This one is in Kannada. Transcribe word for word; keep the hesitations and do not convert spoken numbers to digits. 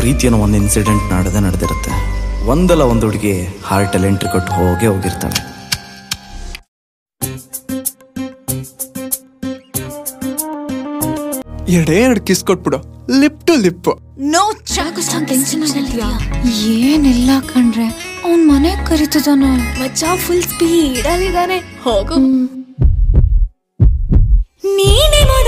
ಪ್ರೀತಿ ಅನ್ನೋ ಒಂದು ಇನ್ಸಿಡೆಂಟ್ ನಡೆದೇ ನಡೆದಿರುತ್ತೆ. ಒಂದಲ್ಲ ಒಂದು ಹುಡುಗಿ ಹಾರ್ಟಲ್ಲಿ ಎಂಟ್ರಿ ಕೊಟ್ಟು ಹೋಗೇ ಹೋಗಿರ್ತಾಳೆ. ಎರಡೇ ಎರಡು ಕಿಸ್ ಕೊಟ್ಬಿಡು, ಲಿಪ್ ಟು ಲಿಪ್. ನೋ ಏನಿಲ್ಲ ಕಣ್ರೆ, ಅವ್ನ್ ಮನೆ ಕರಿತಿದಾನೆ. ಮಚ್ಚ ಫುಲ್ ಸ್ಪೀಡ್ ಅಲ್ಲಿದ್ದಾನೆ. ಹೋಗು ನೀನೇ